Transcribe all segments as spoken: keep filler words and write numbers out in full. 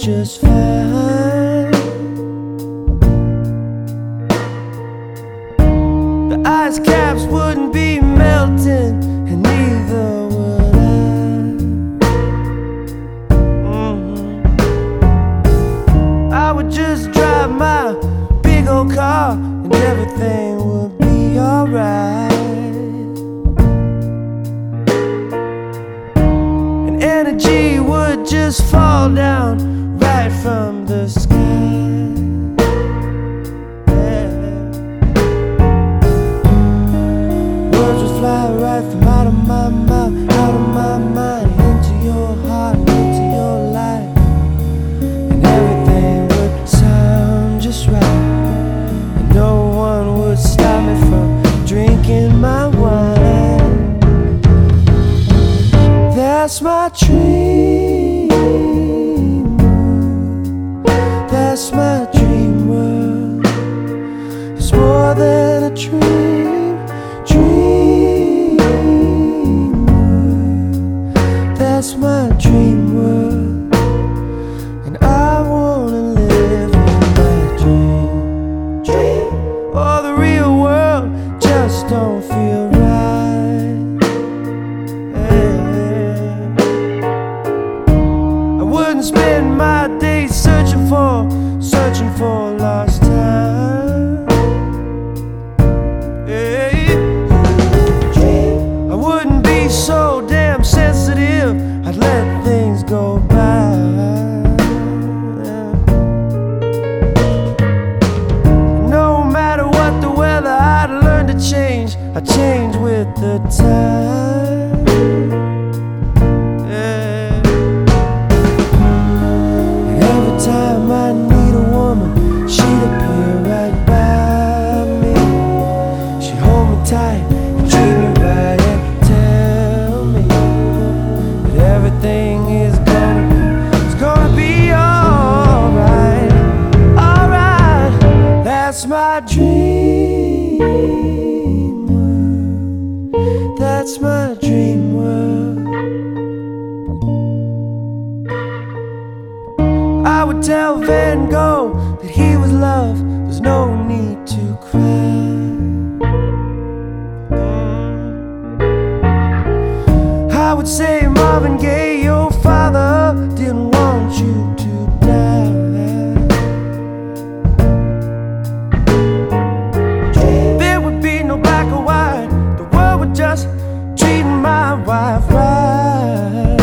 just fine. The ice caps wouldn't be melting, and neither would I. Mm-hmm. I would just drive my big old car, and everything would be alright. And energy would just fall down right from the sky. Fly right from out of my mouth, out of my mind, into your heart, into your life. And everything would sound just right, and no one would stop me from drinking my wine. That's my dream world. That's my dream world. It's more than a dream, dream. That's my dream world, and I wanna live in my dream. Dream. Oh, the real world just don't feel right. Yeah. I wouldn't spend my days searching for, searching for lost time. Yeah. Dream. I wouldn't be so damn sensitive, I'd let things go by. No matter what the weather, I'd learn to change. I change with the time. Yeah. And every time I need a woman, she'd appear right by me. She'd hold me tight and treat me right and tell me everything is gonna, it's gonna be alright, alright. That's my dream world. That's my dream world. I would tell Van Gogh that he was love, there's no need to cry. I would say, Marvin Gaye, your father didn't want you to die. There would be no black or white, the world would just treat my wife right.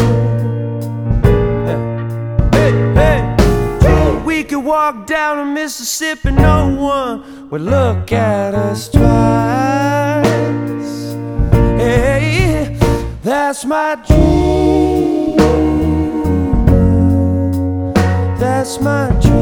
Hey, hey. We could walk down a Mississippi, no one would look at us twice. Hey, that's my dream. That's my dream.